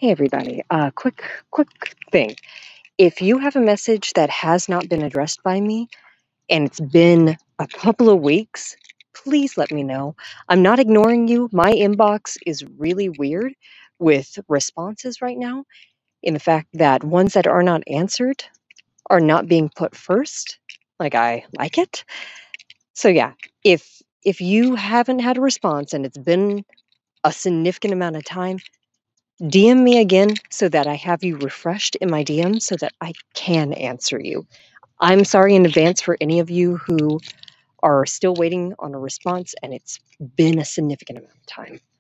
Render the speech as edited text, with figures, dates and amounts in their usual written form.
Hey everybody, quick thing. If you have a message that has not been addressed by me and it's been a couple of weeks, please let me know. I'm not ignoring you. My inbox is really weird with responses right now, in the fact that ones that are not answered are not being put first. Like I like it. So yeah, if you haven't had a response and it's been a significant amount of time, DM me again so that I have you refreshed in my DM so that I can answer you. I'm sorry in advance for any of you who are still waiting on a response and it's been a significant amount of time.